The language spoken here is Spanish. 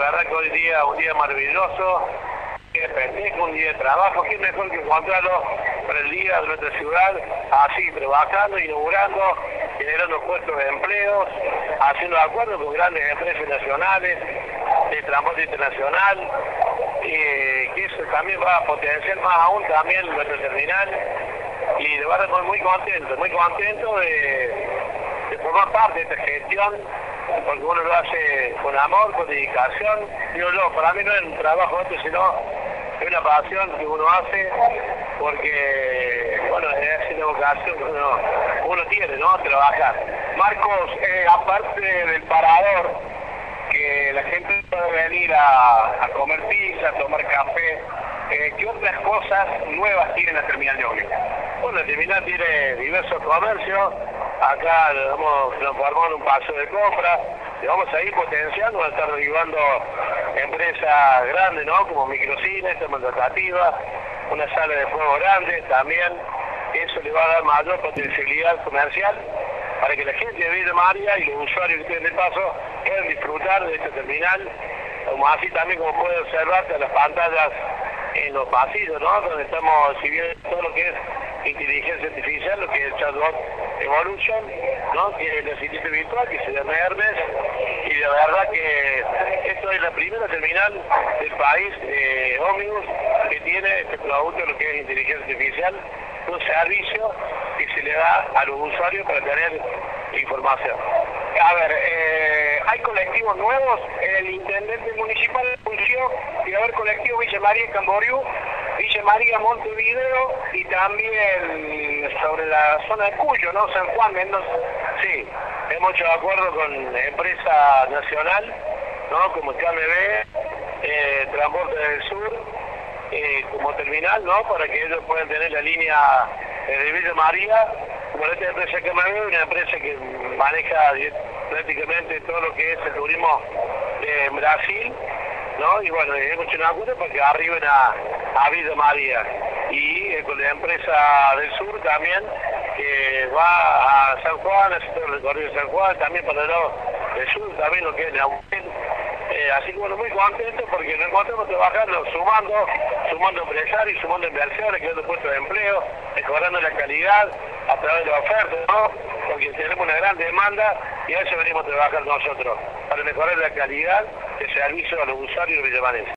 verdad que hoy día un día maravilloso, que festejo, un día de trabajo, qué mejor que encontrarlo para el día de nuestra ciudad, así trabajando, inaugurando, generando puestos de empleos, haciendo acuerdos con grandes empresas nacionales, de transporte internacional, que eso también va a potenciar más aún también nuestro terminal, y de verdad estoy muy contento de formar parte de esta gestión, porque uno lo hace con amor, con dedicación. Digo yo, para mí no es un trabajo esto, sino es una pasión que uno hace, porque, bueno, es una vocación que uno tiene, ¿no? Trabajar. Marcos, aparte del parador, que la gente puede venir a comer pizza, a tomar café, ¿qué otras cosas nuevas tiene la terminal de ómnibus? Bueno, la terminal tiene diversos comercios. Acá lo hemos transformado en un paseo de compra, y vamos a ir potenciando, vamos a estar derivando empresas grandes, ¿no? Como microcines, tratativa, una sala de juego grande también. Eso le va a dar mayor potencialidad comercial para que la gente de Villa María y los usuarios que estén de paso puedan disfrutar de esta terminal, como así también como puede observarse en las pantallas en los pasillos, ¿no? Donde estamos recibiendo todo lo que es inteligencia artificial, lo que es el chatbot Evolution, ¿no? Que es el asistente virtual, que se llama Hermes, y de verdad que esto es la primera terminal del país de ómnibus que tiene este producto, lo que es inteligencia artificial, un servicio que se le da a los usuarios para tener información. A ver, hay colectivos nuevos. El intendente municipal anunció que va a haber colectivo Villa María Camboriú, Villa María Montevideo y también sobre la zona de Cuyo, ¿no? San Juan, Mendoza. Sí, hemos hecho acuerdo con empresa nacional, ¿no? Como KMB, Transporte del Sur, como terminal, ¿no? Para que ellos puedan tener la línea de Villa María. Como esta empresa KMB, una empresa que maneja prácticamente todo lo que es el turismo en Brasil, ¿no? Y bueno, hemos hecho un acuerdo para que arriben a Villa María. Y con la empresa del sur también, que va a San Juan, hace todo el recorrido de San Juan, también para el lado del sur, también lo que es Neuquén. Así que bueno, muy contento porque nos encontramos trabajando, sumando empresarios, sumando inversiones, creando puestos de empleo, mejorando la calidad a través de la oferta, ¿no? Porque tenemos una gran demanda y a eso venimos a trabajar nosotros, para mejorar la calidad de servicio a los usuarios de Villa María.